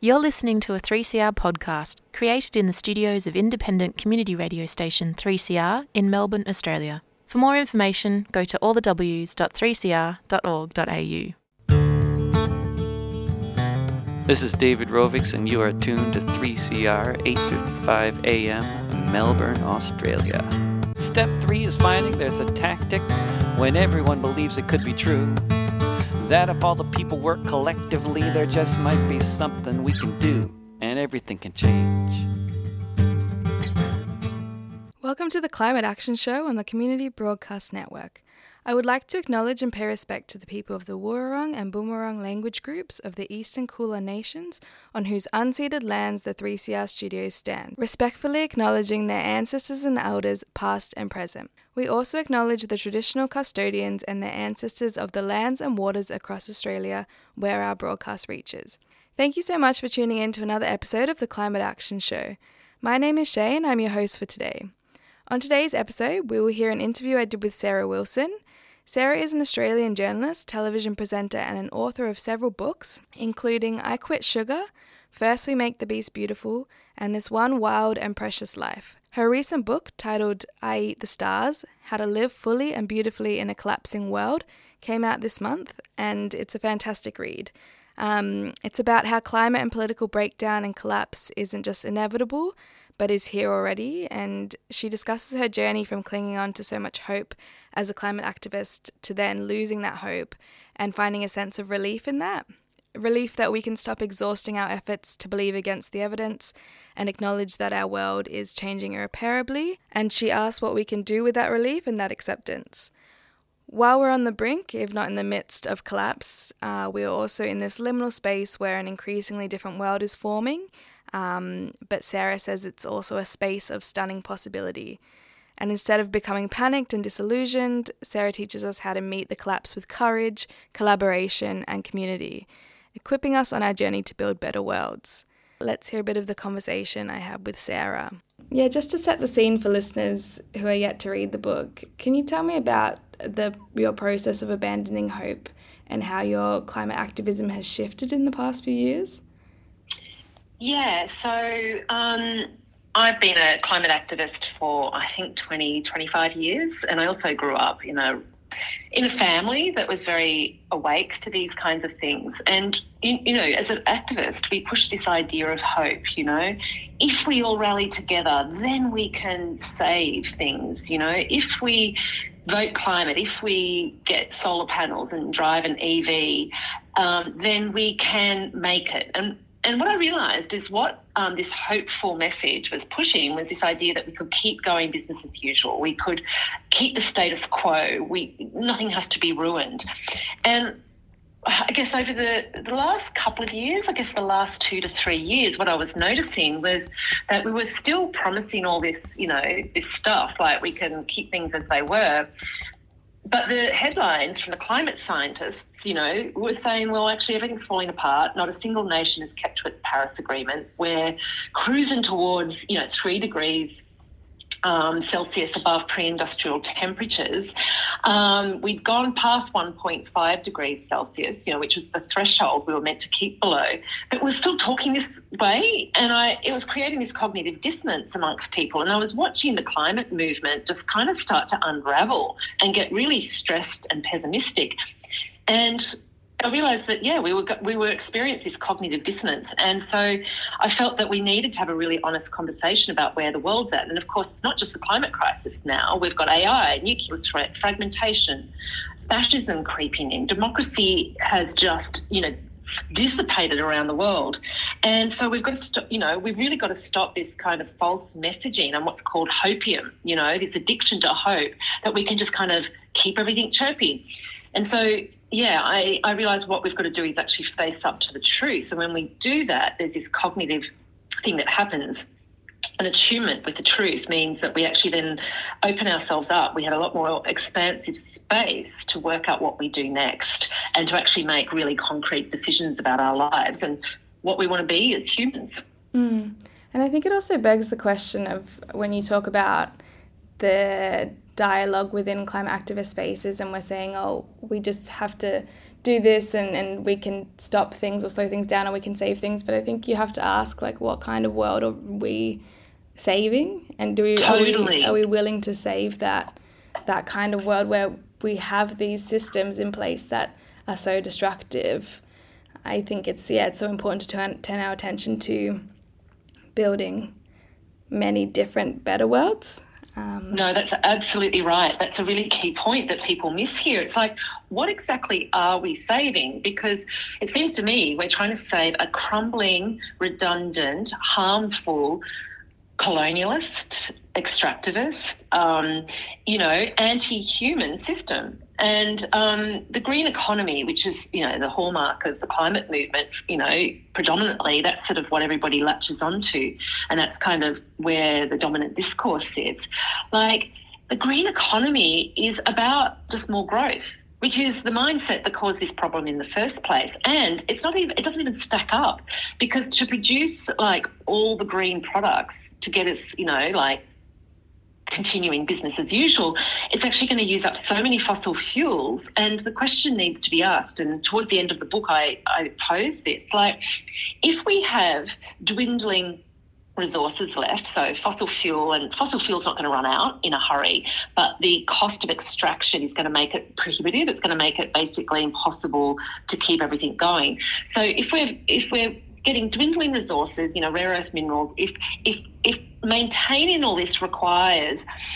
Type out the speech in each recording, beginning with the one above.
You're listening to a 3CR podcast created in the studios of independent community radio station 3CR in Melbourne, Australia. For more information, go to allthews.3cr.org.au. This is David Rovics, and you are tuned to 3CR 8:55 AM, Melbourne, Australia. Step 3 is finding there's a tactic when everyone believes it could be true. That if all the people work collectively, there just might be something we can do, and everything can change. Welcome to the Climate Action Show on the Community Broadcast Network. I would like to acknowledge and pay respect to the people of the Wurrung and Boonwurrung language groups of the Eastern Kulin Nations on whose unceded lands the 3CR studios stand, respectfully acknowledging their ancestors and elders past and present. We also acknowledge the traditional custodians and their ancestors of the lands and waters across Australia where our broadcast reaches. Thank you so much for tuning in to another episode of the Climate Action Show. My name is Shay and I'm your host for today. On today's episode, we will hear an interview I did with Sarah Wilson. Sarah is an Australian journalist, television presenter and an author of several books, including I Quit Sugar, First We Make the Beast Beautiful, and This One Wild and Precious Life. Her recent book, titled I Eat the Stars, How to Live Fully and Beautifully in a Collapsing World, came out this month, and it's a fantastic read. It's about how climate and political breakdown and collapse isn't just inevitable, but is here already, and she discusses her journey from clinging on to so much hope as a climate activist to then losing that hope and finding a sense of relief in that. Relief that we can stop exhausting our efforts to believe against the evidence and acknowledge that our world is changing irreparably, and she asks what we can do with that relief and that acceptance. While we're on the brink, if not in the midst of collapse, we're also in this liminal space where an increasingly different world is forming, but Sarah says it's also a space of stunning possibility. And instead of becoming panicked and disillusioned, Sarah teaches us how to meet the collapse with courage, collaboration, and community, equipping us on our journey to build better worlds. Let's hear a bit of the conversation I had with Sarah. Yeah, just to set the scene for listeners who are yet to read the book, can you tell me about your process of abandoning hope and how your climate activism has shifted in the past few years? Yeah, so I've been a climate activist for, I think, 25 years, and I also grew up in a family that was very awake to these kinds of things. And, as an activist, we push this idea of hope, If we all rally together, then we can save things, If we vote climate, if we get solar panels and drive an EV, then we can make it. And what I realised is what this hopeful message was pushing was this idea that we could keep going business as usual. We could keep the status quo. Nothing has to be ruined. And I guess over the last couple of years, the last 2 to 3 years, what I was noticing was that we were still promising all this, this stuff, like we can keep things as they were. But the headlines from the climate scientists, were saying, well, actually everything's falling apart. Not a single nation has kept to its Paris Agreement. We're cruising towards, 3 degrees Celsius above pre-industrial temperatures. We'd gone past 1.5 degrees Celsius, which was the threshold we were meant to keep below. But we're still talking this way, and it was creating this cognitive dissonance amongst people. And I was watching the climate movement just kind of start to unravel and get really stressed and pessimistic. And I realised that, we were experiencing this cognitive dissonance. And so I felt that we needed to have a really honest conversation about where the world's at. And, of course, it's not just the climate crisis now. We've got AI, nuclear threat, fragmentation, fascism creeping in. Democracy has just, dissipated around the world. And so we've got to stop, we've really got to stop this kind of false messaging and what's called hopium, this addiction to hope that we can just kind of keep everything chirpy. And so, I realised what we've got to do is actually face up to the truth. And when we do that, there's this cognitive thing that happens. An attunement with the truth means that we actually then open ourselves up. We have a lot more expansive space to work out what we do next and to actually make really concrete decisions about our lives and what we want to be as humans. And I think it also begs the question of when you talk about the dialogue within climate activist spaces, and we're saying, oh, we just have to do this and we can stop things or slow things down and we can save things. But I think you have to ask, like, what kind of world are we saving? And are we willing to save that kind of world where we have these systems in place that are so destructive? I think it's so important to turn our attention to building many different better worlds. No, that's absolutely right. That's a really key point that people miss here. It's like, what exactly are we saving? Because it seems to me we're trying to save a crumbling, redundant, harmful, colonialist, extractivist, anti-human system. And the green economy, which is, the hallmark of the climate movement, predominantly, that's sort of what everybody latches onto. And that's kind of where the dominant discourse sits. Like, the green economy is about just more growth, which is the mindset that caused this problem in the first place. And it doesn't even stack up, because to produce like all the green products to get us, continuing business as usual, it's actually going to use up so many fossil fuels. And the question needs to be asked, and towards the end of the book I pose this, like, if we have dwindling resources left, so fossil fuel's not going to run out in a hurry, but the cost of extraction is going to make it prohibitive. It's going to make it basically impossible to keep everything going. So if we're getting dwindling resources, rare earth minerals, if maintaining all this requires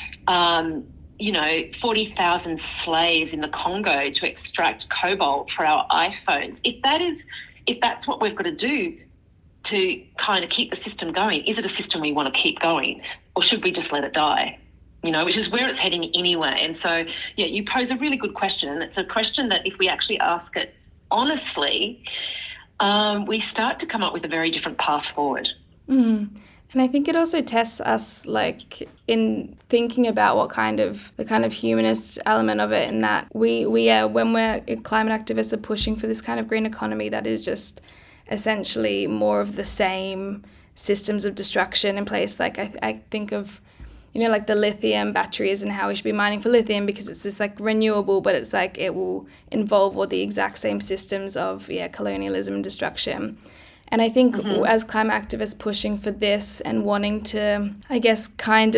40,000 slaves in the Congo to extract cobalt for our iPhones, if that's what we've got to do to kind of keep the system going, is it a system we want to keep going, or should we just let it die? Which is where it's heading anyway. And so, you pose a really good question, and it's a question that if we actually ask it honestly, we start to come up with a very different path forward. And I think it also tests us, like, in thinking about the kind of humanist element of it, and that when we're climate activists are pushing for this kind of green economy that is just essentially more of the same systems of destruction in place. Like, I think of, like the lithium batteries and how we should be mining for lithium because it's just like renewable, but it's like it will involve all the exact same systems of colonialism and destruction. And I think as climate activists pushing for this and wanting to, I guess,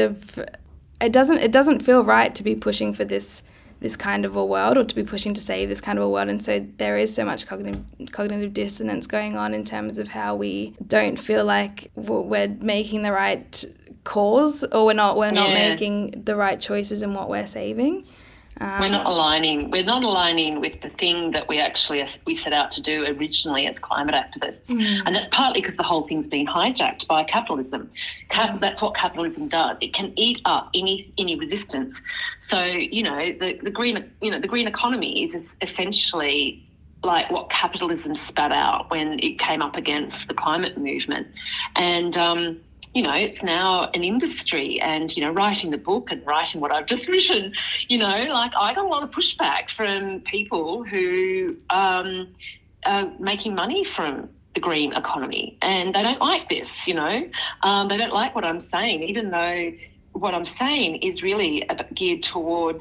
it doesn't feel right to be pushing for this kind of a world, or to be pushing to save this kind of a world. And so there is so much cognitive dissonance going on in terms of how we don't feel like we're making the right cause, or we're not making the right choices in what we're saving. We're not aligning with the thing that we set out to do originally as climate activists. And that's partly because the whole thing's been hijacked by capitalism. That's what capitalism does. It can eat up any resistance. So, the green economy is essentially like what capitalism spat out when it came up against the climate movement. And it's now an industry, and, writing the book and writing what I've just written, I got a lot of pushback from people who are making money from the green economy, and they don't like this, they don't like what I'm saying, even though what I'm saying is really geared towards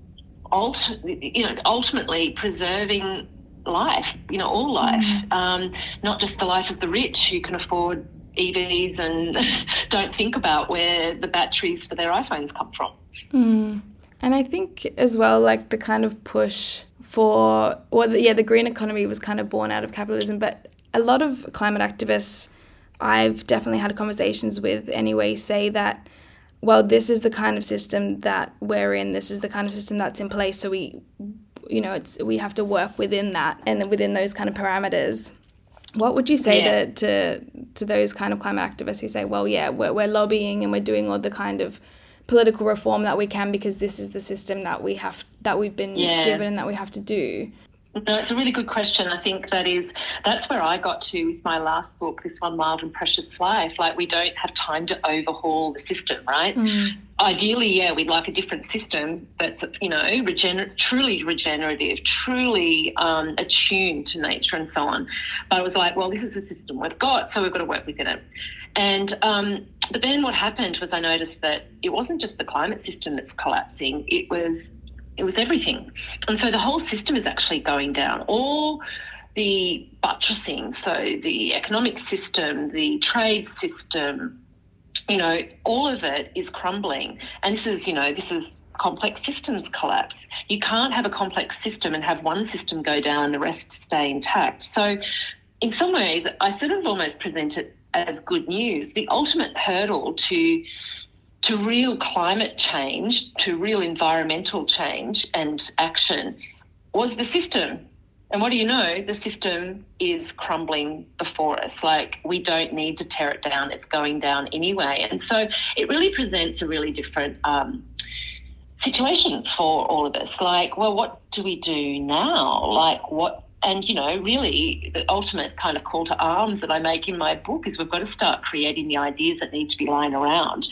ultimately preserving life, all life, not just the life of the rich who can afford EVs and don't think about where the batteries for their iPhones come from. And I think as well, like, the kind of push for, the green economy was kind of born out of capitalism, but a lot of climate activists I've definitely had conversations with anyway say that, well, this is the kind of system that we're in, this is the kind of system that's in place, so we have to work within that and within those kind of parameters. What would you say to those kind of climate activists who say, well, we're lobbying and we're doing all the kind of political reform that we can because this is the system that we've been given and that we have to do? No, it's a really good question. I think that's where I got to with my last book, this one, Mild and Precious Life. Like, we don't have time to overhaul the system, right? Ideally, we'd like a different system that's, truly regenerative, truly attuned to nature and so on. But I was like, well, this is the system we've got, so we've got to work within it. And But then what happened was I noticed that it wasn't just the climate system that's collapsing, it was everything. And so the whole system is actually going down. All the buttressing, so the economic system, the trade system, all of it is crumbling. And this is complex systems collapse. You can't have a complex system and have one system go down and the rest stay intact. So in some ways, I sort of almost present it as good news. The ultimate hurdle to real climate change, to real environmental change and action was the system. And what do you know? The system is crumbling before us. Like, we don't need to tear it down. It's going down anyway. And so it really presents a really different situation for all of us. Like, well, what do we do now? Like, what? And, really the ultimate kind of call to arms that I make in my book is we've got to start creating the ideas that need to be lying around,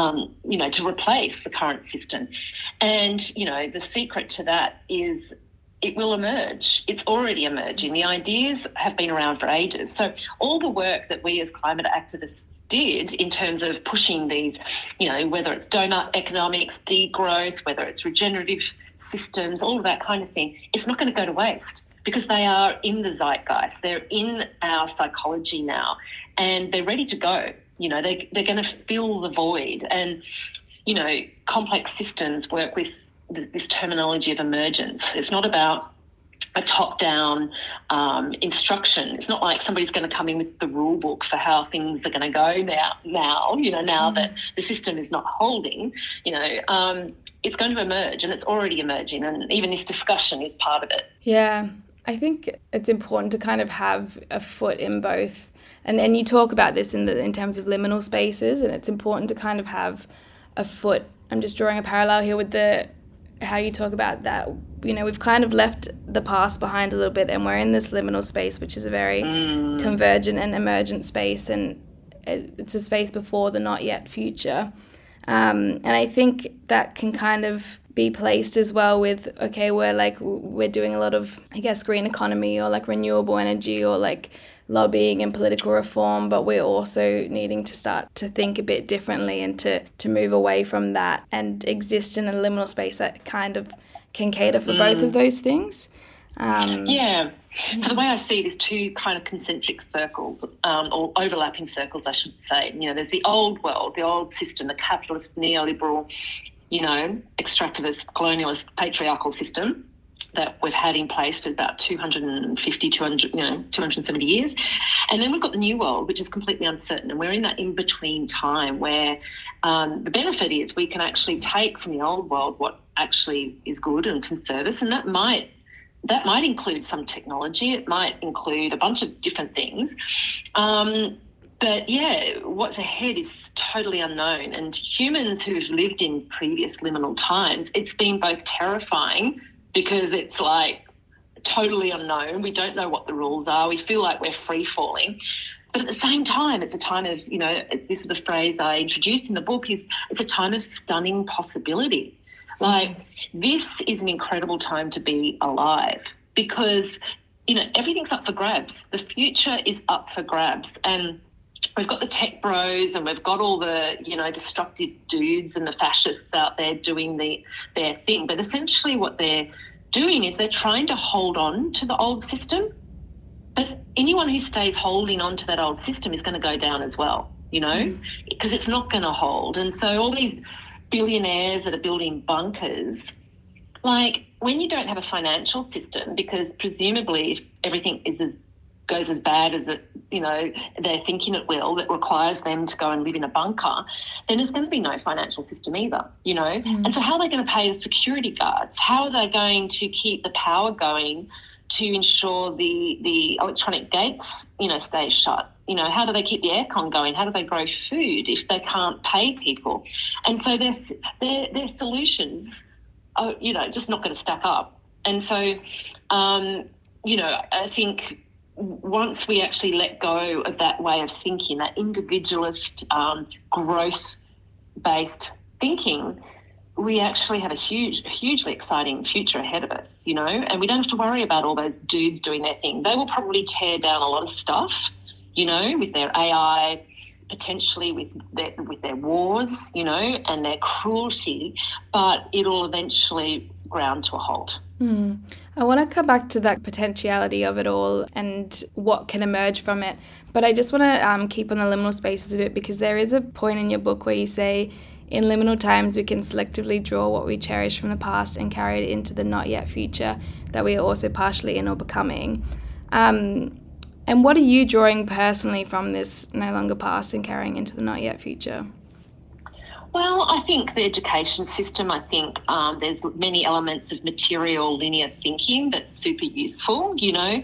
to replace the current system. And, the secret to that is it will emerge. It's already emerging. The ideas have been around for ages. So all the work that we as climate activists did in terms of pushing these, whether it's donut economics, degrowth, whether it's regenerative systems, all of that kind of thing, it's not going to go to waste, because they are in the zeitgeist. They're in our psychology now, and they're ready to go. They're going to fill the void. And, complex systems work with this terminology of emergence. It's not about a top-down instruction. It's not like somebody's going to come in with the rule book for how things are going to go now that the system is not holding, it's going to emerge, and it's already emerging, and even this discussion is part of it. Yeah, I think it's important to kind of have a foot in both. And you talk about this in terms of liminal spaces, and it's important to kind of have a foot. I'm just drawing a parallel here with how you talk about that. We've kind of left the past behind a little bit, and we're in this liminal space, which is a very convergent and emergent space, and it's a space before the not yet future. And I think that can kind of be placed as well with, okay, we're doing a lot of, I guess, green economy or like renewable energy or like lobbying and political reform, but we're also needing to start to think a bit differently and to move away from that and exist in a liminal space that kind of can cater for both of those things. Yeah. So the way I see it is two kind of concentric circles, or overlapping circles, I should say. There's the old world, the old system, the capitalist, neoliberal, extractivist, colonialist, patriarchal system that we've had in place for about 270 years. And then we've got the new world, which is completely uncertain. And we're in that in-between time where the benefit is we can actually take from the old world what actually is good and can serve us. And that might include some technology. It might include a bunch of different things. But yeah, what's ahead is totally unknown. And humans who've lived in previous liminal times, it's been both terrifying because it's like totally unknown. We don't know what the rules are. We feel like we're free falling. But at the same time, it's a time of, this is the phrase I introduced in the book, it's a time of stunning possibility. Like, this is an incredible time to be alive because, everything's up for grabs. The future is up for grabs. And we've got the tech bros and we've got all the, destructive dudes and the fascists out there doing their thing. But essentially what they're doing is they're trying to hold on to the old system. But anyone who stays holding on to that old system is going to go down as well, because it's not going to hold. And so all these billionaires that are building bunkers, like when you don't have a financial system, because presumably if everything goes as bad as they're thinking it will, that requires them to go and live in a bunker, then there's going to be no financial system either, And so how are they going to pay the security guards? How are they going to keep the power going to ensure the electronic gates, stay shut? How do they keep the aircon going? How do they grow food if they can't pay people? And so their solutions are, just not going to stack up. And so, I think once we actually let go of that way of thinking, that individualist, growth-based thinking, we actually have a hugely exciting future ahead of us, and we don't have to worry about all those dudes doing their thing. They will probably tear down a lot of stuff, with their AI potentially with their wars, you know, and their cruelty, but it'll eventually ground to a halt. I want to come back to that potentiality of it all and what can emerge from it. But I just want to keep on the liminal spaces a bit, because there is a point in your book where you say, in liminal times, we can selectively draw what we cherish from the past and carry it into the not yet future that we are also partially in or becoming. And what are you drawing personally from this no longer past and carrying into the not yet future? Well, I think the education system, I think there's many elements of material linear thinking that's super useful, you know.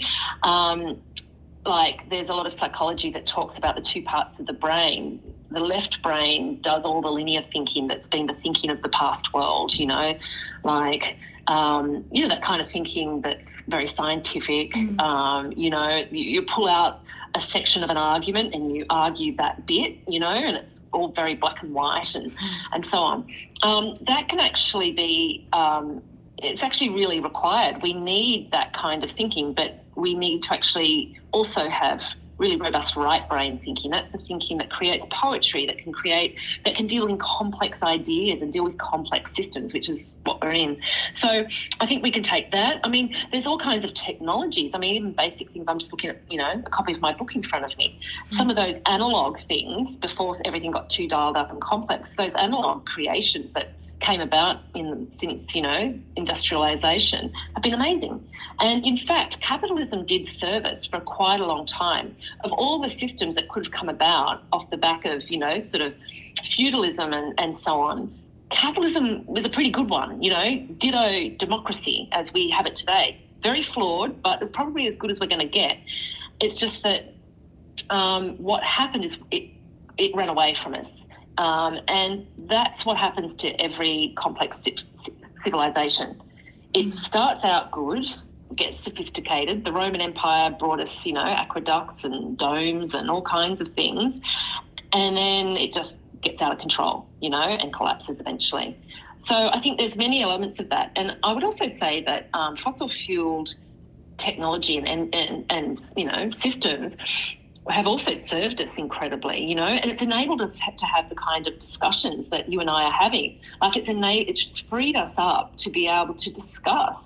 Like there's a lot of psychology that talks about the two parts of the brain. The left brain does all the linear thinking that's been the thinking of the past world, you know, like, you know, that kind of thinking that's very scientific. You know, you pull out a section of an argument and you argue that bit, you know, and it's all very black and white and so on. That can actually be, it's actually really required. We need that kind of thinking, but we need to actually also have really robust right brain thinking. That's the thinking that creates poetry, that can deal in complex ideas and deal with complex systems, which is what we're in. So I think we can take that. I mean, there's all kinds of technologies. I mean, even basic things. I'm just looking at, you know, a copy of my book in front of me. Some of those analog things, before everything got too dialed up and complex, those analog creations that came about since, you know, industrialisation have been amazing. And in fact, capitalism did service for quite a long time. Of all the systems that could have come about off the back of, you know, sort of feudalism and so on, capitalism was a pretty good one, you know, ditto democracy as we have it today. Very flawed, but probably as good as we're going to get. It's just that what happened is it ran away from us. And that's what happens to every complex civilization. It starts out good, gets sophisticated. The Roman Empire brought us, you know, aqueducts and domes and all kinds of things. And then it just gets out of control, you know, and collapses eventually. So I think there's many elements of that. And I would also say that fossil-fueled technology and you know, systems have also served us incredibly, you know, and it's enabled us to have the kind of discussions that you and I are having. Like it's freed us up to be able to discuss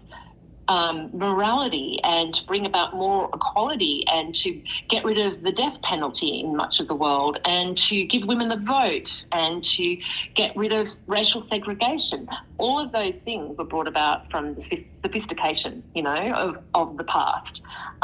morality and to bring about more equality and to get rid of the death penalty in much of the world and to give women the vote and to get rid of racial segregation. All of those things were brought about from the sophistication, you know, of the past.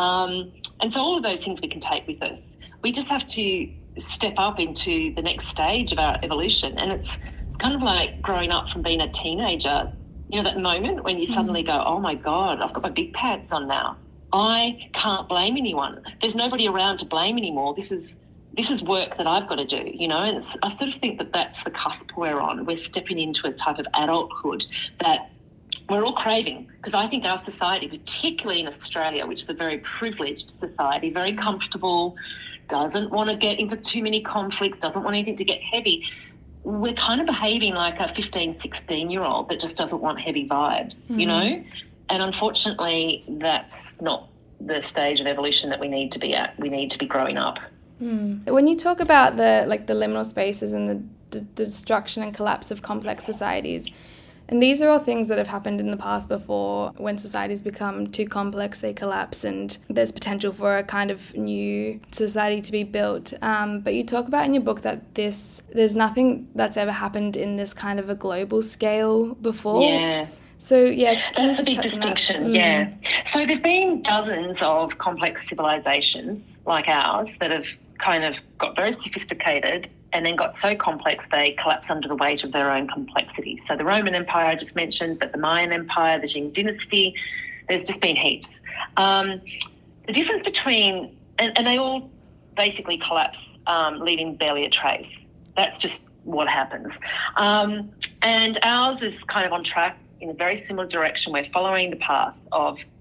And so all of those things we can take with us. We just have to step up into the next stage of our evolution. And it's kind of like growing up from being a teenager. You know, that moment when you suddenly go, oh, my God, I've got my big pants on now. I can't blame anyone. There's nobody around to blame anymore. This is work that I've got to do, you know, and I sort of think that that's the cusp we're on. We're stepping into a type of adulthood that we're all craving, because I think our society, particularly in Australia, which is a very privileged society, very comfortable, doesn't want to get into too many conflicts, doesn't want anything to get heavy, we're kind of behaving like a 15, 16-year-old that just doesn't want heavy vibes, you know? And unfortunately, that's not the stage of evolution that we need to be at. We need to be growing up. When you talk about the liminal spaces and the destruction and collapse of complex societies, and these are all things that have happened in the past before. When societies become too complex, they collapse and there's potential for a kind of new society to be built. But you talk about in your book that there's nothing that's ever happened in this kind of a global scale before. Yeah. So, yeah, can that's a big distinction, yeah. So there've been dozens of complex civilizations like ours that have kind of got very sophisticated and then got so complex they collapsed under the weight of their own complexity. So the Roman Empire I just mentioned, but the Mayan Empire, the Qing dynasty, there's just been heaps. The difference between, and they all basically collapse, leaving barely a trace. That's just what happens. And ours is kind of on track in a very similar direction. We're following the path of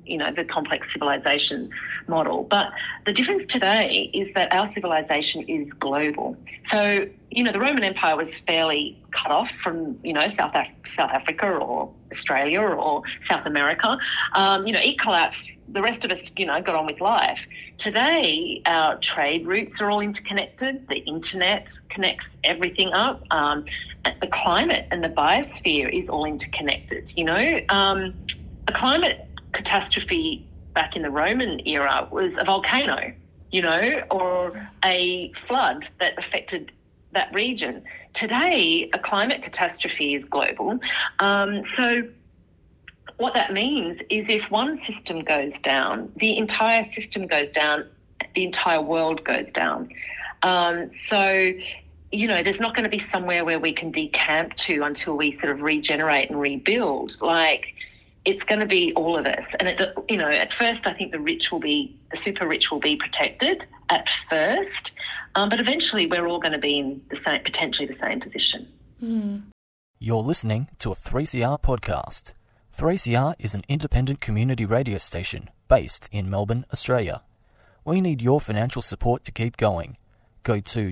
the complex civilization model. But the difference today is that our civilization is global. So, the Roman Empire was fairly cut off from, South Africa or Australia or South America. It collapsed. The rest of us, got on with life. Today, our trade routes are all interconnected. The internet connects everything up. The climate and the biosphere is all interconnected. A climate catastrophe back in the Roman era was a volcano, or a flood that affected that region. Today, a climate catastrophe is global. So what that means is if one system goes down, the entire system goes down, the entire world goes down. So, there's not going to be somewhere where we can decamp to until we sort of regenerate and rebuild. It's going to be all of us. And, at first I think the super rich will be protected at first, but eventually we're all going to be in potentially the same position. Mm. You're listening to a 3CR podcast. 3CR is an independent community radio station based in Melbourne, Australia. We need your financial support to keep going. Go to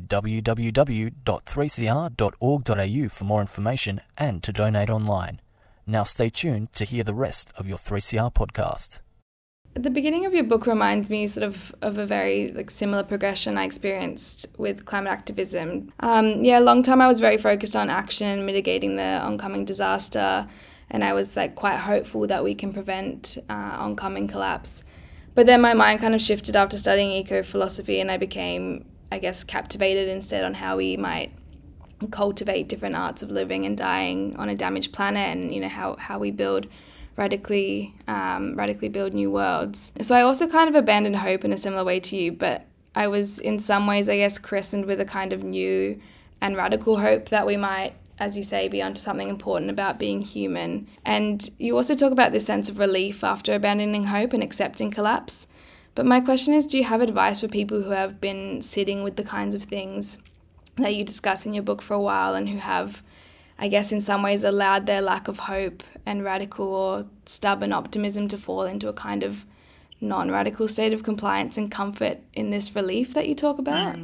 www.3cr.org.au for more information and to donate online. Now stay tuned to hear the rest of your 3CR podcast. The beginning of your book reminds me sort of a very similar progression I experienced with climate activism. A long time I was very focused on action and mitigating the oncoming disaster, and I was quite hopeful that we can prevent oncoming collapse. But then my mind kind of shifted after studying eco-philosophy, and I became, captivated instead on how we might cultivate different arts of living and dying on a damaged planet, and how we build radically build new worlds. So I also kind of abandoned hope in a similar way to you, but I was in some ways christened with a kind of new and radical hope that we might, as you say, be onto something important about being human. And you also talk about this sense of relief after abandoning hope and accepting collapse. But my question is, do you have advice for people who have been sitting with the kinds of things that you discuss in your book for a while and who have, in some ways allowed their lack of hope and radical or stubborn optimism to fall into a kind of non-radical state of compliance and comfort in this relief that you talk about?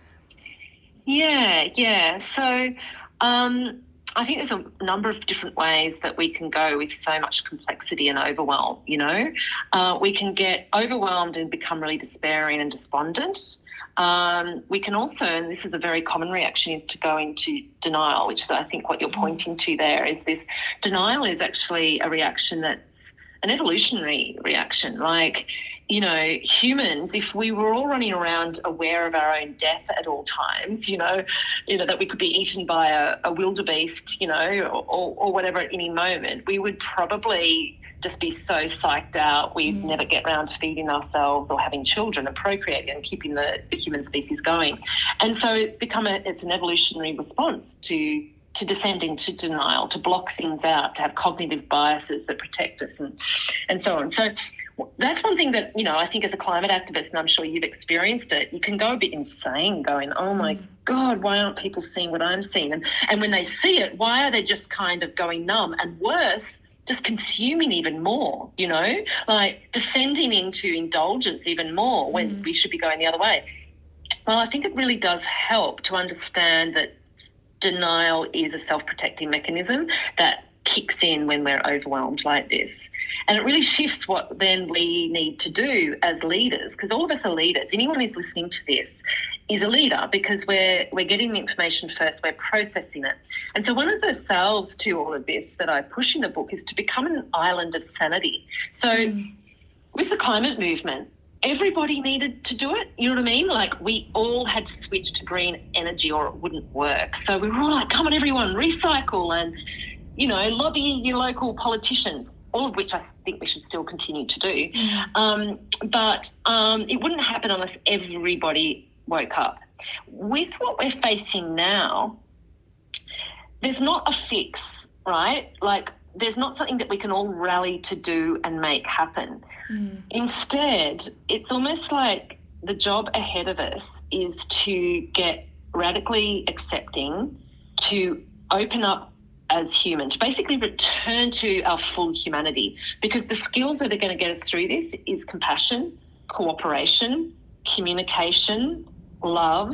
Yeah. So I think there's a number of different ways that we can go with so much complexity and overwhelm, We can get overwhelmed and become really despairing and despondent. We can also, and this is a very common reaction, is to go into denial, which is I think what you're pointing to there is this. Denial is actually a reaction that's an evolutionary reaction. Humans, if we were all running around aware of our own death at all times, that we could be eaten by a wildebeest, or whatever at any moment, we would probably just be so psyched out we'd never get around to feeding ourselves or having children and procreating and keeping the human species going. And so it's an evolutionary response to descend into denial, to block things out, to have cognitive biases that protect us and so on. So that's one thing that, I think as a climate activist, and I'm sure you've experienced it, you can go a bit insane going, oh my God, why aren't people seeing what I'm seeing? And when they see it, why are they just kind of going numb? And worse, just consuming even more, descending into indulgence even more when we should be going the other way. Well, I think it really does help to understand that denial is a self-protecting mechanism that kicks in when we're overwhelmed like this. And it really shifts what then we need to do as leaders, because all of us are leaders. Anyone who's listening to this is a leader because we're getting the information first, we're processing it. And so one of the salves to all of this that I push in the book is to become an island of sanity. So with the climate movement, everybody needed to do it, you know what I mean? We all had to switch to green energy or it wouldn't work. So we were all come on everyone, recycle and, lobby your local politicians, all of which I think we should still continue to do. But it wouldn't happen unless everybody woke up. With what we're facing now, there's not a fix, right? There's not something that we can all rally to do and make happen. Instead, it's almost like the job ahead of us is to get radically accepting, to open up as human, to basically return to our full humanity, because the skills that are going to get us through this is compassion, cooperation, communication, love,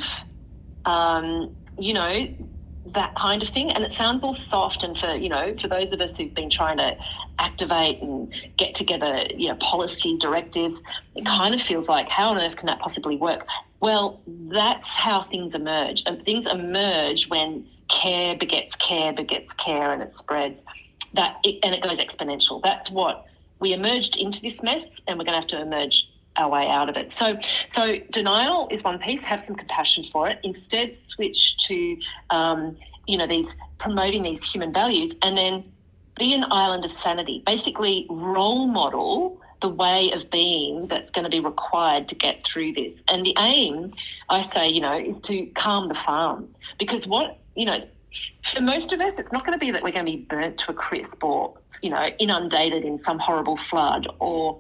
that kind of thing. And it sounds all soft, and for those of us who've been trying to activate and get together, policy directives, it kind of feels like, how on earth can that possibly work? Well, that's how things emerge. And things emerge when care begets care begets care, and it spreads. And it goes exponential. That's what we emerged into this mess, and we're going to have to emerge our way out of it. So denial is one piece. Have some compassion for it. Instead, switch to promoting these human values, and then be an island of sanity. Basically, role model the way of being that's going to be required to get through this. And the aim, I say, is to calm the farm, because for most of us, it's not going to be that we're going to be burnt to a crisp or, inundated in some horrible flood, or,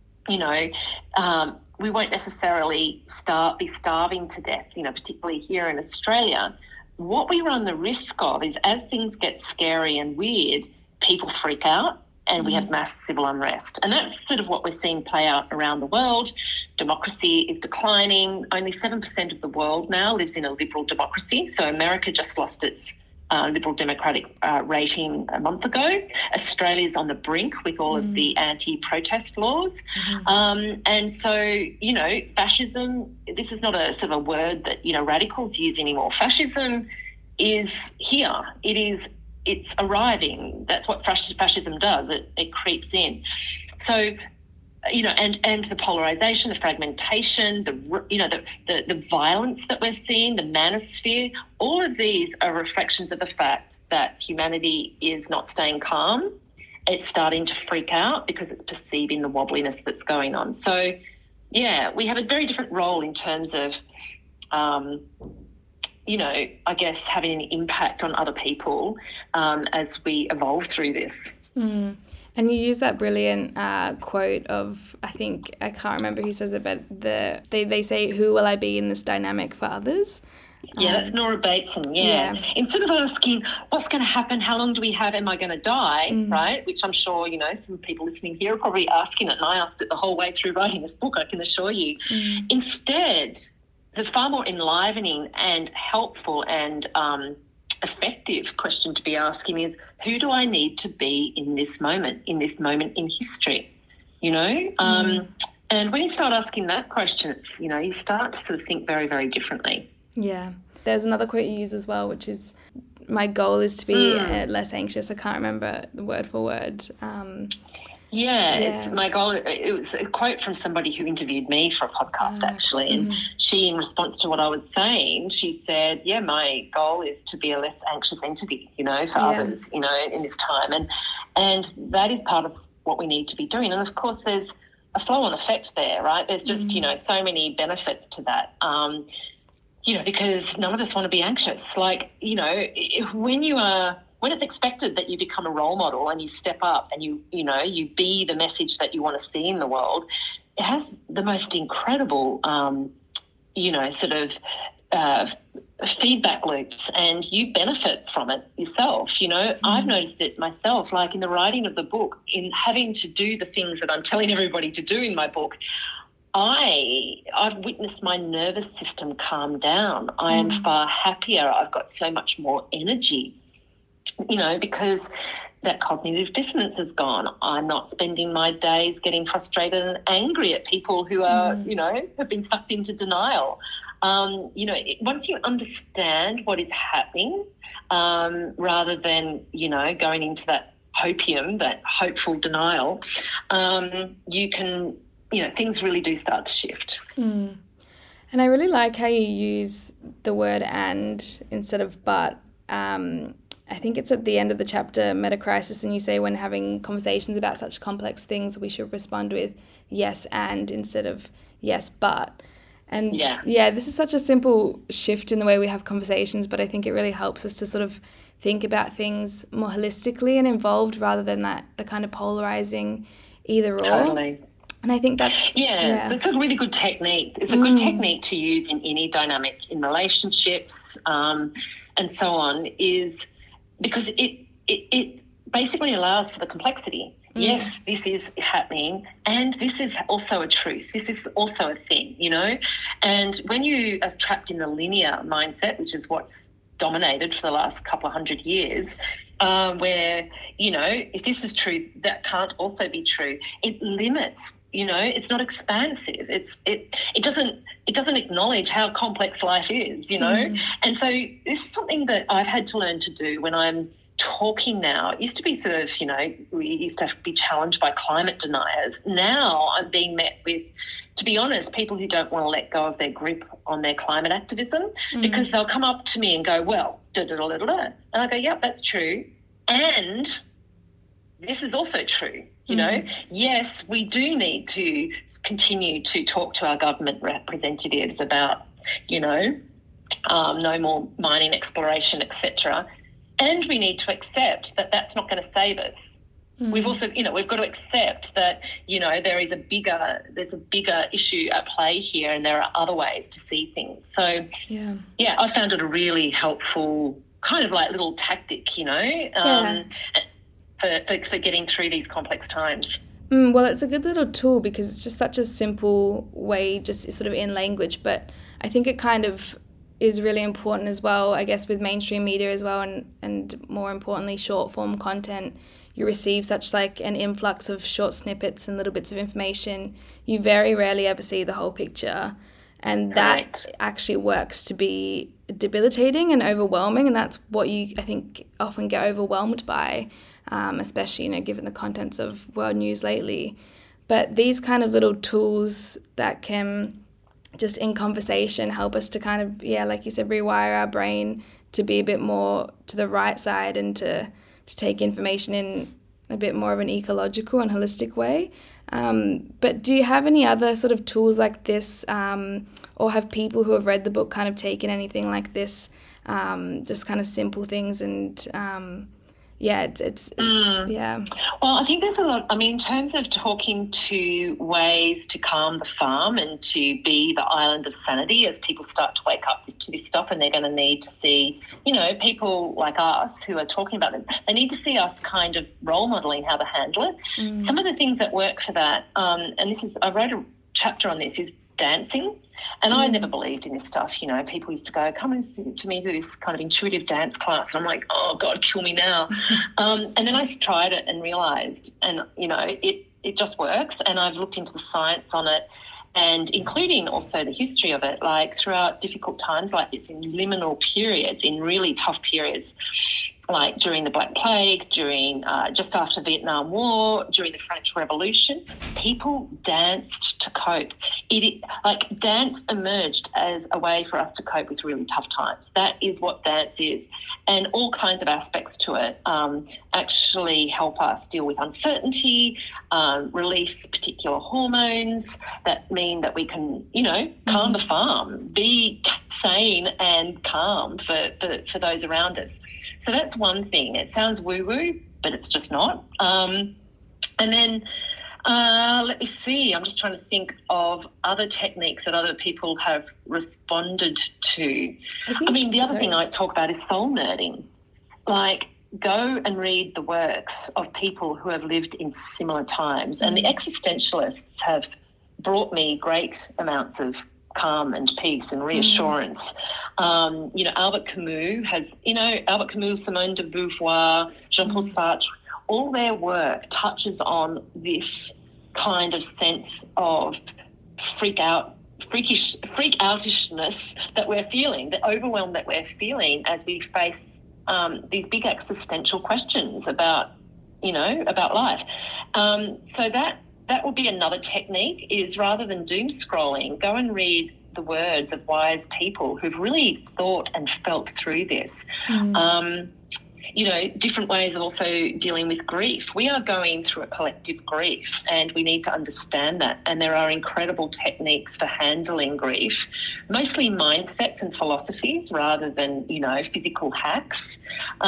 we won't necessarily be starving to death, particularly here in Australia. What we run the risk of is, as things get scary and weird, people freak out and we have mass civil unrest. And that's sort of what we're seeing play out around the world. Democracy is declining. Only 7% of the world now lives in a liberal democracy. So America just lost its liberal democratic rating a month ago. Australia's on the brink with all of the anti-protest laws. And so, fascism, this is not a sort of a word that, radicals use anymore. Fascism is here. It's arriving. That's what fascism does. It creeps in. So, and the polarisation, the fragmentation, the violence that we're seeing, the manosphere, all of these are reflections of the fact that humanity is not staying calm. It's starting to freak out because it's perceiving the wobbliness that's going on. So, yeah, we have a very different role in terms of, I guess having an impact on other people as we evolve through this. And you use that brilliant quote of, I can't remember who says it, but they say, who will I be in this dynamic for others? Yeah, that's Nora Bateson, yeah. Instead of asking, what's going to happen, how long do we have, am I going to die, right, which I'm sure, some people listening here are probably asking it, and I asked it the whole way through writing this book, I can assure you. Instead, the far more enlivening and helpful and effective question to be asking is, who do I need to be in this moment in history, And when you start asking that question, you start to sort of think very, very differently. Yeah. There's another quote you use as well, which is, my goal is to be less anxious. I can't remember the word for word. It's my goal. It was a quote from somebody who interviewed me for a podcast, actually, and she, in response to what I was saying, she said, my goal is to be a less anxious entity, for others, in this time. And that is part of what we need to be doing. And, of course, there's a flow-on effect there, right? There's just, so many benefits to that, because none of us want to be anxious. Like, when it's expected that you become a role model and you step up and you be the message that you want to see in the world, it has the most incredible, feedback loops, and you benefit from it yourself. I've noticed it myself, like in the writing of the book, in having to do the things that I'm telling everybody to do in my book. I've witnessed my nervous system calm down. I am far happier. I've got so much more energy. Because that cognitive dissonance is gone. I'm not spending my days getting frustrated and angry at people who are, have been sucked into denial. Once you understand what is happening, rather than, going into that hopium, that hopeful denial, you can, things really do start to shift. And I really like how you use the word "and" instead of "but." I think it's at the end of the chapter, Metacrisis, and you say, when having conversations about such complex things, we should respond with yes and instead of yes but. And this is such a simple shift in the way we have conversations, but I think it really helps us to sort of think about things more holistically and involved, rather than the kind of polarizing either or. Totally. And I think that's... that's a really good technique. It's a good technique to use in any dynamic, in relationships and so on, is... because it basically allows for the complexity. Yes, this is happening, and this is also a truth. This is also a thing, you know. And when you are trapped in the linear mindset, which is what's dominated for the last couple of 100 years, where, you know, if this is true, that can't also be true. It limits. You know, it's not expansive. It doesn't acknowledge how complex life is. You know, and so this is something that I've had to learn to do when I'm talking now. It used to be sort of, you know, we used to have to be challenged by climate deniers. Now I'm being met with, to be honest, people who don't want to let go of their grip on their climate activism, because they'll come up to me and go, well, da-da-da-da-da. And I go, yep, that's true. And this is also true. You know, yes, we do need to continue to talk to our government representatives about, you know, no more mining, exploration, etc. And we need to accept that that's not going to save us. We've also, you know, we've got to accept that, you know, there's a bigger issue at play here, and there are other ways to see things. So, yeah, I found it a really helpful kind of like little tactic, you know, for getting through these complex times. Well, it's a good little tool because it's just such a simple way, just sort of in language, but I think it kind of is really important as well, I guess, with mainstream media as well, and more importantly, short form content. You receive such like an influx of short snippets and little bits of information. You very rarely ever see the whole picture, and that actually works to be debilitating and overwhelming, and that's what you, I think, often get overwhelmed by, especially, you know, given the contents of world news lately. But these kind of little tools that can just in conversation help us to kind of, like you said, rewire our brain to be a bit more to the right side and to take information in a bit more of an ecological and holistic way. But do you have any other sort of tools like this, or have people who have read the book kind of taken anything like this, just kind of simple things and it's Well, I think there's a lot. I mean, in terms of talking to ways to calm the farm and to be the island of sanity as people start to wake up to this stuff, and they're going to need to see, you know, people like us who are talking about it, they need to see us kind of role modelling how to handle it. Some of the things that work for that, and this is, I wrote a chapter on this, is dancing. And I never believed in this stuff. You know, people used to go, come and to me do this kind of intuitive dance class. And I'm like, oh, God, kill me now. And then I tried it and realised, and, you know, it just works. And I've looked into the science on it, and including also the history of it, like throughout difficult times like this, in liminal periods, in really tough periods, like during the Black Plague, during just after the Vietnam War, during the French Revolution, people danced to cope. Dance emerged as a way for us to cope with really tough times. That is what dance is. And all kinds of aspects to it actually help us deal with uncertainty, release particular hormones that mean that we can, you know, calm the farm, be sane and calm for those around us. So that's one thing. It sounds woo-woo, but it's just not. And then let me see. I'm just trying to think of other techniques that other people have responded to. I mean, the other thing I talk about is soul nerding. Like, go and read the works of people who have lived in similar times. And the existentialists have brought me great amounts of calm and peace and reassurance. You know, Albert Camus, Simone de Beauvoir, Jean-Paul Sartre, all their work touches on this kind of sense of freak outishness that we're feeling, the overwhelm that we're feeling as we face these big existential questions about life. So that would be another technique, is rather than doom scrolling, go and read the words of wise people who've really thought and felt through this. You know, different ways of also dealing with grief. We are going through a collective grief, and we need to understand that. And there are incredible techniques for handling grief, mostly mindsets and philosophies rather than, you know, physical hacks.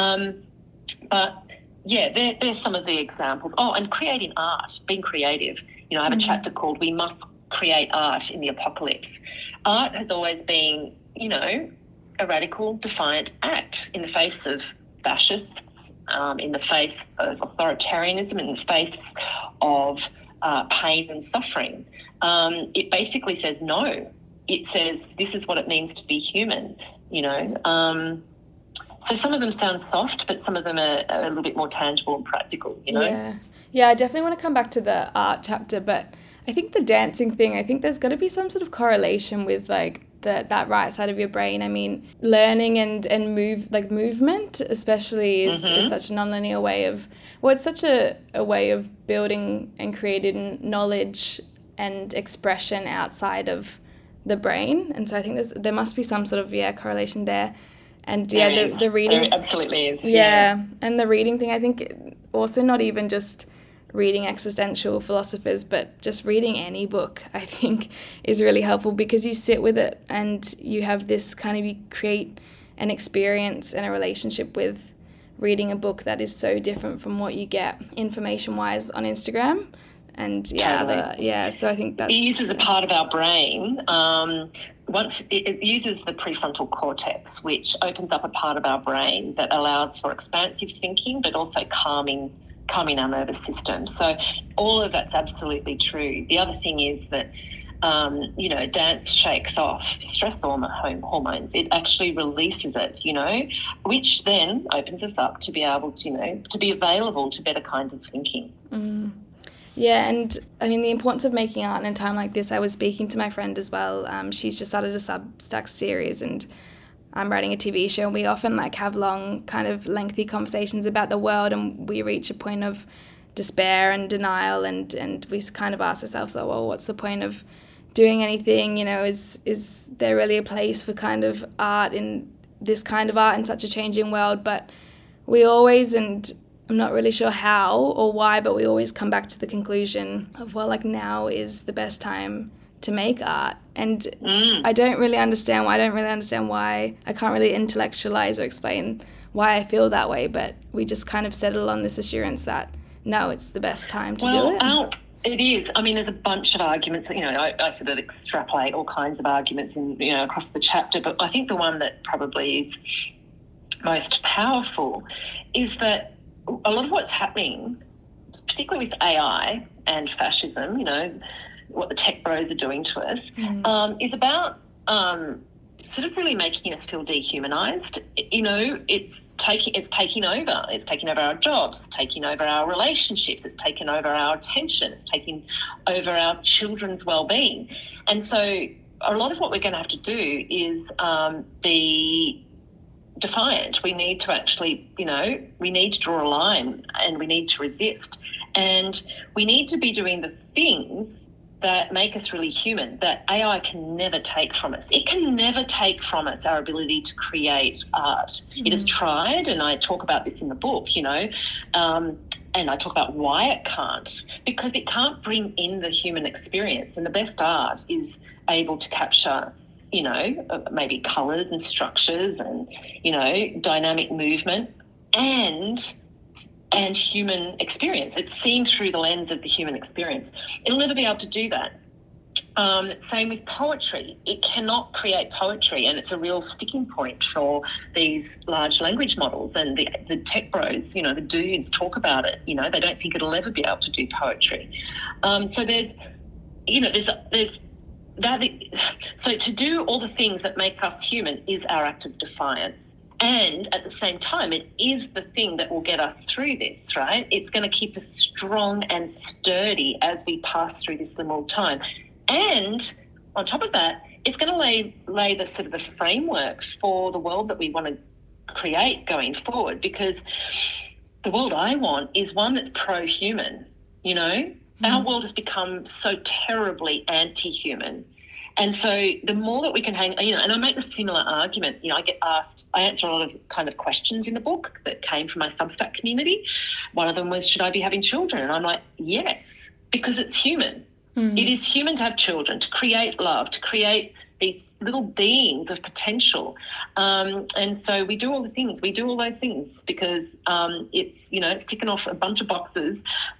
But yeah, there's some of the examples. Oh, and creating art, being creative. You know, I have a chapter called We Must Create Art in the Apocalypse. Art has always been, you know, a radical, defiant act in the face of fascists, in the face of authoritarianism, in the face of pain and suffering. It basically says no. It says this is what it means to be human, you know. So some of them sound soft, but some of them are a little bit more tangible and practical, you know. Yeah, I definitely want to come back to the art chapter, but I think the dancing thing, I think there's got to be some sort of correlation with like that right side of your brain. I mean, learning and movement especially is such a nonlinear way of, well, it's such a way of building and creating knowledge and expression outside of the brain. And so I think there must be some sort of correlation there. And the reading, there absolutely is. Yeah, and the reading thing, I think also not even just reading existential philosophers, but just reading any book, I think, is really helpful, because you sit with it and you have this kind of, you create an experience and a relationship with reading a book that is so different from what you get information-wise on Instagram. And so I think that it uses a part of our brain. Once it uses the prefrontal cortex, which opens up a part of our brain that allows for expansive thinking, but also calming our nervous system. So all of that's absolutely true. The other thing is that, dance shakes off stress hormones. It actually releases it, which then opens us up to be able to, to be available to better kinds of thinking. Mm. Yeah, and I mean, the importance of making art in a time like this, I was speaking to my friend as well. She's just started a Substack series, and I'm writing a TV show, and we often have long, kind of lengthy conversations about the world, and we reach a point of despair and denial, and we kind of ask ourselves, oh, well, what's the point of doing anything? Is there really a place for kind of art in this kind of art in such a changing world? But we always, and I'm not really sure how or why, but we always come back to the conclusion of, well, now is the best time to make art. And I don't really understand why. I can't really intellectualize or explain why I feel that way, but we just kind of settle on this assurance that, no, it's the best time to do it. It is. I mean, there's a bunch of arguments that, I sort of extrapolate all kinds of arguments across the chapter, but I think the one that probably is most powerful is that a lot of what's happening, particularly with AI and fascism, what the tech bros are doing to us, is about sort of really making us feel dehumanized. It's taking over. It's taking over our jobs. It's taking over our relationships. It's taking over our attention. It's taking over our children's well-being. And so a lot of what we're going to have to do is be defiant. We need to actually, we need to draw a line, and we need to resist. And we need to be doing the things that make us really human, that AI can never take from us. It can never take from us our ability to create art. It has tried, and I talk about this in the book, and I talk about why it can't, because it can't bring in the human experience. And the best art is able to capture maybe colours and structures and, dynamic movement and human experience. It's seen through the lens of the human experience. It'll never be able to do that. Same with poetry. It cannot create poetry, and it's a real sticking point for these large language models, and the tech bros, the dudes talk about it. They don't think it'll ever be able to do poetry. So there's that. So to do all the things that make us human is our act of defiance. And at the same time, it is the thing that will get us through this, right? It's going to keep us strong and sturdy as we pass through this liminal time. And on top of that, it's going to lay the sort of the framework for the world that we want to create going forward, because the world I want is one that's pro-human, Our world has become so terribly anti-human. And so the more that we can hang, and I make a similar argument, I answer a lot of kind of questions in the book that came from my Substack community. One of them was, should I be having children? And I'm like, yes, because it's human. It is human to have children, to create love, to create these little beings of potential. And so we do all the things. We do all those things because it's ticking off a bunch of boxes,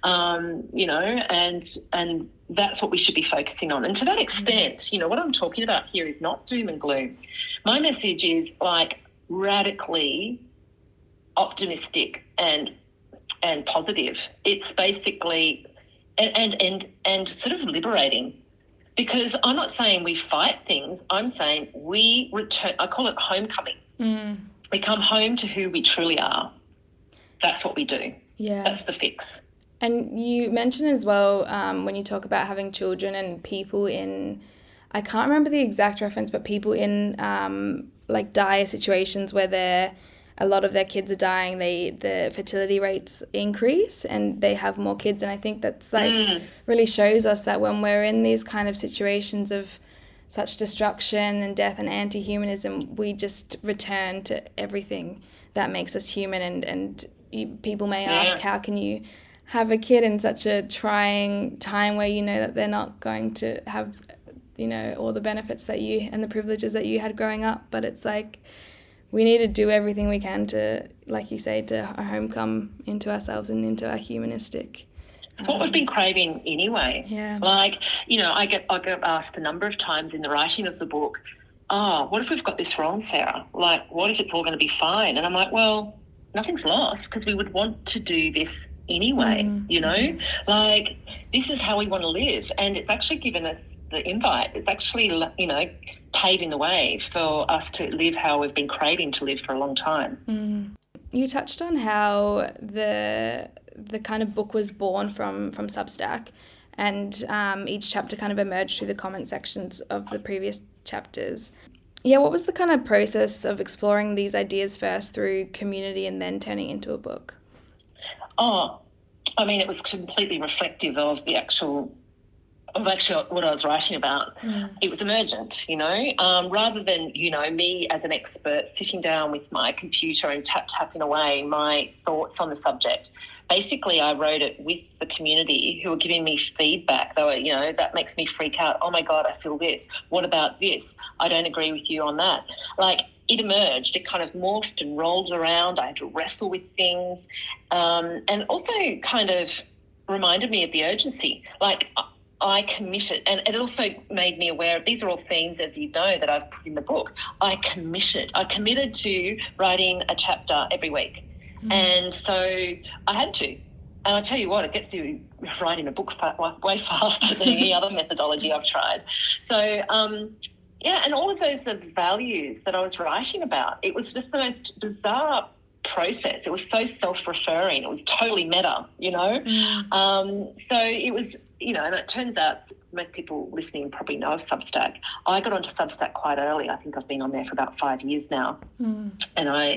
and that's what we should be focusing on. And to that extent, what I'm talking about here is not doom and gloom. My message is radically optimistic and positive. It's basically and sort of liberating, because I'm not saying we fight things. I'm saying we return. I call it homecoming. We come home to who we truly are. That's what we do. Yeah. That's the fix. And you mentioned as well, when you talk about having children and people in, I can't remember the exact reference, but people in like dire situations where a lot of their kids are dying, the fertility rates increase and they have more kids. And I think that's like really shows us that when we're in these kind of situations of such destruction and death and anti-humanism, we just return to everything that makes us human. And people may ask, how can you have a kid in such a trying time where you know that they're not going to have, you know, all the benefits that you and the privileges that you had growing up? But it's like, we need to do everything we can to, like you say, to homecome into ourselves and into our humanistic. It's what we've been craving anyway. Yeah. Like, you know, I get asked a number of times in the writing of the book, what if we've got this wrong, Sarah? Like, what if it's all going to be fine? And I'm like, well, nothing's lost, because we would want to do this anyway, you know? Like, this is how we want to live. And it's actually given us the invite. It's actually, you know, paving the way for us to live how we've been craving to live for a long time. You touched on how the kind of book was born from Substack, and each chapter kind of emerged through the comment sections of the previous chapters. Yeah, what was the kind of process of exploring these ideas first through community and then turning into a book? I mean, it was completely reflective of what I was writing about. It was emergent, you know, rather than, you know, me as an expert sitting down with my computer and tapping away my thoughts on the subject. Basically, I wrote it with the community who were giving me feedback. They were, you know, that makes me freak out. Oh my God, I feel this. What about this? I don't agree with you on that. Like, it emerged, it kind of morphed and rolled around. I had to wrestle with things, and also kind of reminded me of the urgency. Like, I committed, and it also made me aware of, these are all themes, as you know, that I've put in the book. I committed to writing a chapter every week. And so I had to. And I tell you what, it gets you writing a book way faster than any other methodology I've tried. So, and all of those are values that I was writing about. It was just the most bizarre process. It was so self-referring. It was totally meta, you know. So it was, you know, and it turns out most people listening probably know of Substack. I got onto Substack quite early. I think I've been on there for about 5 years now. And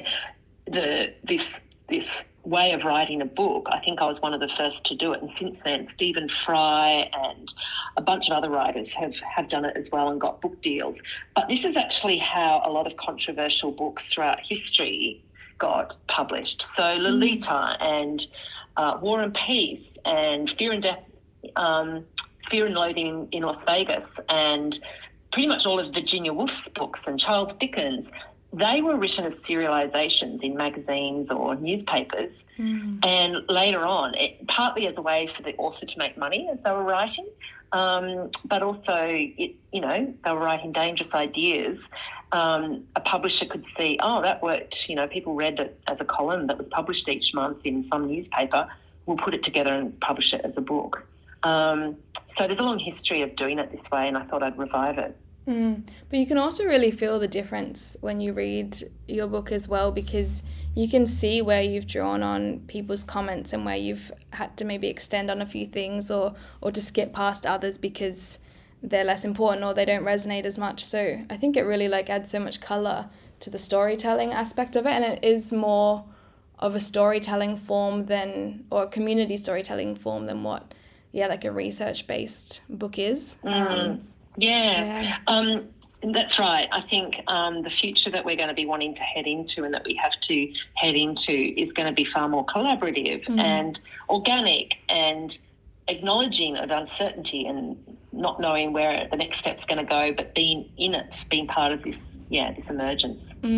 this way of writing a book, I think I was one of the first to do it. And since then, Stephen Fry and a bunch of other writers have done it as well and got book deals. But this is actually how a lot of controversial books throughout history got published. So Lolita and War and Peace and Fear and Loathing in Las Vegas, and pretty much all of Virginia Woolf's books and Charles Dickens, they were written as serializations in magazines or newspapers. And later on, partly as a way for the author to make money as they were writing, but also, you know, they were writing dangerous ideas. A publisher could see, that worked. You know, people read it as a column that was published each month in some newspaper. We'll put it together and publish it as a book. So there's a long history of doing it this way, and I thought I'd revive it. But you can also really feel the difference when you read your book as well, because you can see where you've drawn on people's comments and where you've had to maybe extend on a few things or to skip past others because they're less important or they don't resonate as much. So I think it really adds so much colour to the storytelling aspect of it, and it is more of a storytelling form or a community storytelling form than what a research-based book is. That's right. I think the future that we're going to be wanting to head into and that we have to head into is going to be far more collaborative and organic and acknowledging of uncertainty and not knowing where the next step's going to go, but being in it, being part of this emergence.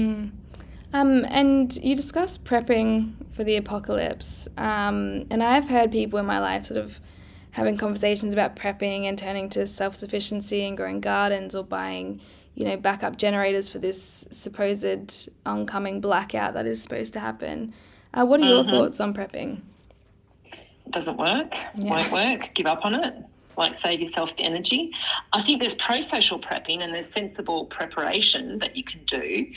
And you discuss prepping for the apocalypse, and I've heard people in my life sort of having conversations about prepping and turning to self-sufficiency and growing gardens or buying, backup generators for this supposed oncoming blackout that is supposed to happen. What are your thoughts on prepping? It doesn't work, won't work, give up on it, save yourself energy. I think there's pro-social prepping and there's sensible preparation that you can do.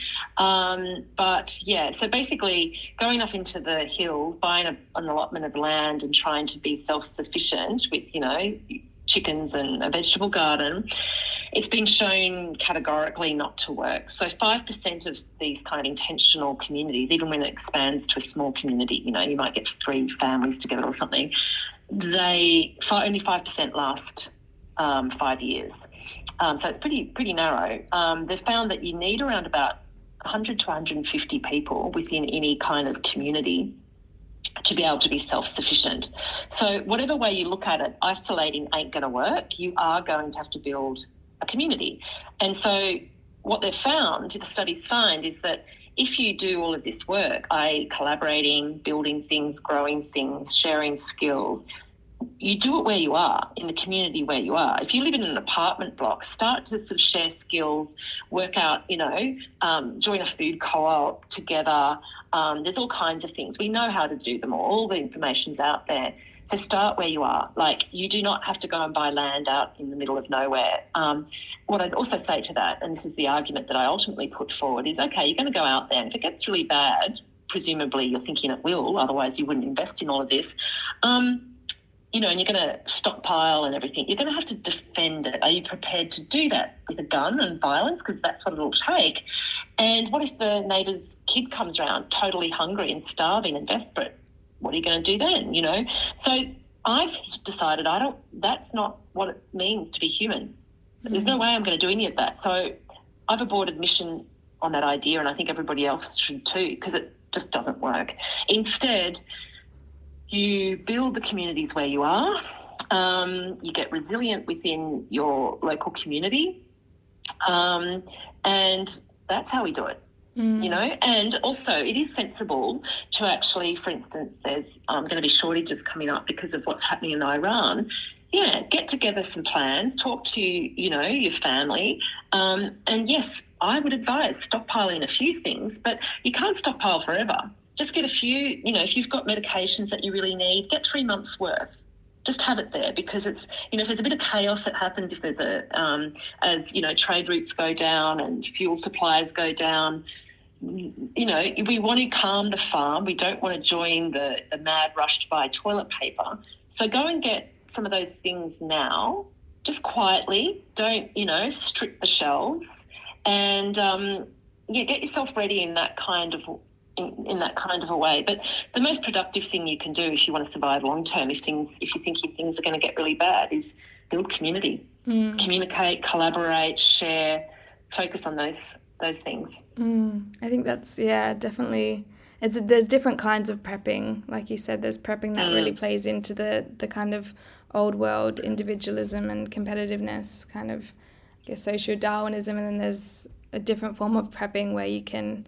So basically going off into the hills, buying an allotment of land and trying to be self-sufficient with, chickens and a vegetable garden, it's been shown categorically not to work. So 5% of these kind of intentional communities, even when it expands to a small community, you might get 3 families together or something, only 5% last 5 years. So it's pretty narrow. They've found that you need around about 100 to 150 people within any kind of community to be able to be self-sufficient. So whatever way you look at it, isolating ain't going to work. You are going to have to build a community. And so what they've found, the studies find, is that if you do all of this work, collaborating, building things, growing things, sharing skills, you do it where you are, in the community where you are. If you live in an apartment block, start to sort of share skills, work out, join a food co-op together. There's all kinds of things. We know how to do them all. The information's out there. So start where you are. You do not have to go and buy land out in the middle of nowhere. What I'd also say to that, and this is the argument that I ultimately put forward, is, okay, you're going to go out there, and if it gets really bad, presumably you're thinking it will, otherwise you wouldn't invest in all of this, and you're going to stockpile and everything. You're going to have to defend it. Are you prepared to do that with a gun and violence? Because that's what it'll take. And what if the neighbour's kid comes around totally hungry and starving and desperate? What are you going to do then, So I've decided that's not what it means to be human. There's no way I'm going to do any of that. So I've aborted mission on that idea, and I think everybody else should too, because it just doesn't work. Instead, you build the communities where you are. You get resilient within your local community. And that's how we do it. And also it is sensible to actually, for instance, there's going to be shortages coming up because of what's happening in Iran. Yeah, get together some plans, talk to, your family. And yes, I would advise stockpiling a few things, but you can't stockpile forever. Just get a few, if you've got medications that you really need, get 3 months worth. Just have it there, because it's, if there's a bit of chaos that happens, if there's as trade routes go down and fuel supplies go down, we want to calm the farm. We don't want to join the mad rush to buy toilet paper. So go and get some of those things now, just quietly. Don't, strip the shelves, and get yourself ready in that kind of a way. But the most productive thing you can do if you want to survive long term, if you think things are going to get really bad, is build community. Communicate, collaborate, share, focus on those things. I think that's, definitely. There's different kinds of prepping. Like you said, there's prepping that really plays into the kind of old world individualism and competitiveness, kind of, I guess, socio-Darwinism, and then there's a different form of prepping where you can,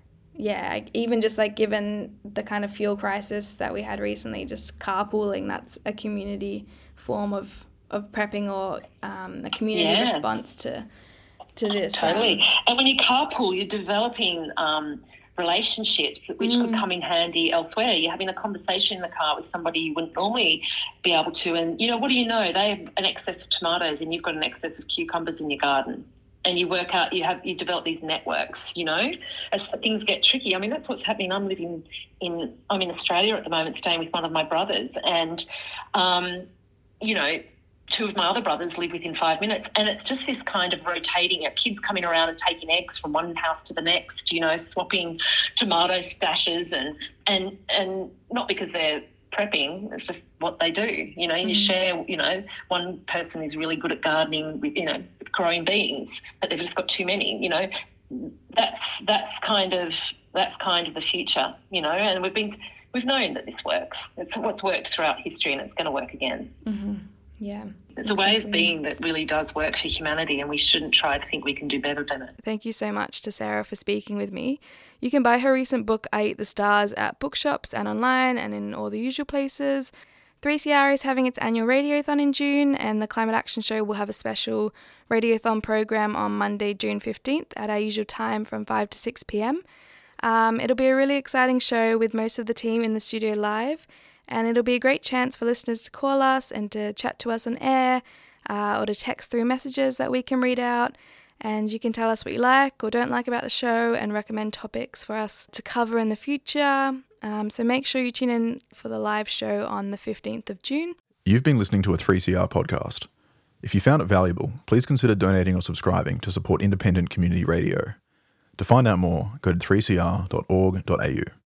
even just given the kind of fuel crisis that we had recently, just carpooling, that's a community form of prepping, or a community response to this. Totally. And when you carpool, you're developing relationships which could come in handy elsewhere. You're having a conversation in the car with somebody you wouldn't normally be able to, and what do you know? They have an excess of tomatoes and you've got an excess of cucumbers in your garden. And you work out, you develop these networks, as things get tricky. I mean, that's what's happening. I'm in Australia at the moment, staying with one of my brothers, and, 2 of my other brothers live within 5 minutes, and it's just this kind of rotating, kids coming around and taking eggs from one house to the next, swapping tomato stashes, and not because they're prepping, it's just what they do, and you share, one person is really good at gardening with, growing beans, but they've just got too many, that's kind of the future, and we've known that this works. It's what's worked throughout history, and it's going to work again. Yeah. It's a way of being that really does work for humanity, and we shouldn't try to think we can do better than it. Thank you so much to Sarah for speaking with me. You can buy her recent book, I Eat the Stars, at bookshops and online and in all the usual places. 3CR is having its annual Radiothon in June, and the Climate Action Show will have a special Radiothon program on Monday, June 15th at our usual time from 5 to 6 p.m. It'll be a really exciting show with most of the team in the studio live, and it'll be a great chance for listeners to call us and to chat to us on air, or to text through messages that we can read out. And you can tell us what you like or don't like about the show and recommend topics for us to cover in the future. So make sure you tune in for the live show on the 15th of June. You've been listening to a 3CR podcast. If you found it valuable, please consider donating or subscribing to support independent community radio. To find out more, go to 3cr.org.au.